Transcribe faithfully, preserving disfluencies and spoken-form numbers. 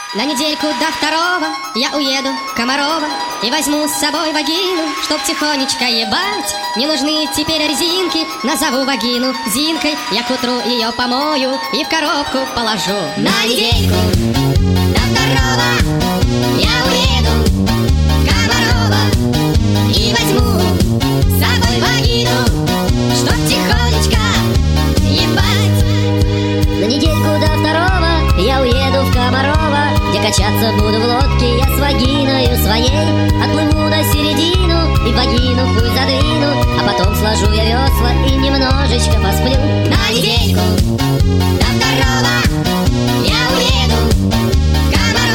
На недельку до второго я уеду в Комарова и возьму с собой вагину, чтоб тихонечко ебать. Не нужны теперь резинки, назову вагину Зинкой. Я к утру ее помою и в коробку положу. На недельку до второго я уеду в Комарова и возьму с собой вагину, чтоб тихонечко ебать. На недельку до второго я уеду в Комарова, где качаться буду в лодке я с вагиною своей. Отплыву на середину и вагину хуй задвину, а потом сложу я весла и немножечко посплю. На недельку до второго я уеду в Комарова